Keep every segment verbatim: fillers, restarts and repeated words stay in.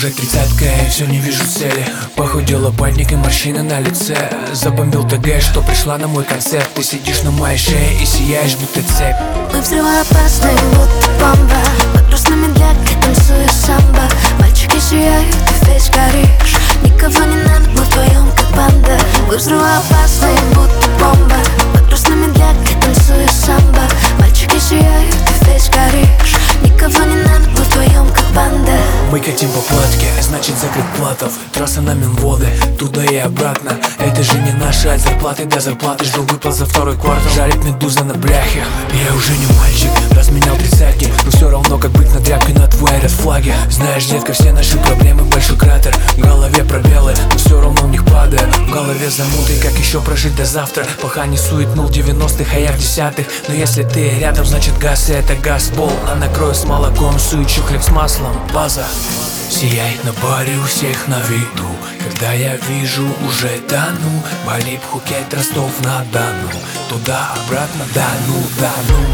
Уже тридцатка, я все не вижу цели. Похудел лопатник и морщины на лице. Забомбил ТГ, что пришла на мой концерт. Ты сидишь на моей шее и сияешь, будто цепь. Мы взрывоопасные, будто бомба. Под грустными медляки танцуя самбо. Мальчики сияют, ты весь горишь. Никого не надо, мы вдвоем как банда. Мы взрывоопасные, будто бомба. Под грустными медляки танцуя самбо. Мальчики сияют, ты весь горишь. Никого не надо, мы вдвоем как банда. Мы катим по платке, значит закрыт Платов. Трасса на Минводы, туда и обратно. Это же не наши, от зарплаты до зарплаты. Жду выплат за второй квартал. Жарит медуза на бляхе. Я уже не мальчик, разменял тридцатки. Но все равно как бык на тряпке на твой флаге. Знаешь, детка, все наши проблемы большой кратер. В голове пробелы, но все равно в них падаю. В голове замуты, как еще прожить до завтра. Пока не суетнул девяностых, а я в десятых. Но если ты рядом, значит газ, и это газбол. А накрою с молоком, суечу хлеб с маслом. База сияет на баре у всех на виду. Когда я вижу, уже тону. Бали, Пхукет, Ростов-на-Дону. Туда-обратно, да ну, да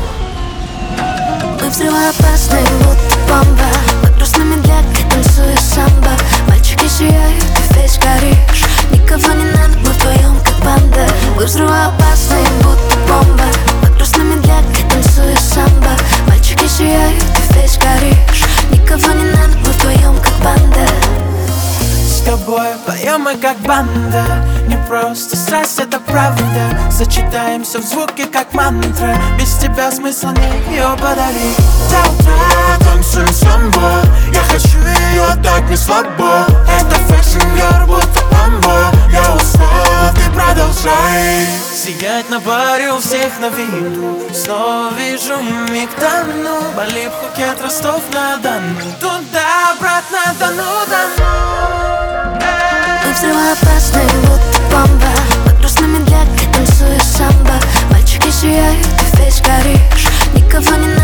ну. Мы взрывоопасные, будто бомба. Под грустными медляки танцуя самбо. Мальчики сияют, ты весь горишь. Никого не надо, мы вдвоем как банда. Мы взрывоопасные, будто бомба. Под грустными медляки танцуя самбо. Мальчики сияют, ты весь горишь. Никого не надо, мы вдвоем как банда. С тобой поем мы как банда. Не просто страсть, это правда. Сочетаемся в звуке как мантра. Без тебя смысла не ее подарить. До утра танцуем самбо. Я хочу ее так не слабо. Это фэшн гер, будто бомба. Я устал, ты продолжай. Сиять на баре у всех на виду. Снова вижу миг тону. Бали, Пхукет, Ростов-на-Дону. Туда-обратно, да ну, да ну. Мы взрывоопасные, будто бомба. Под грустными медляки танцуя самбо. Мальчики сияют, ты весь горишь. Никого не надо.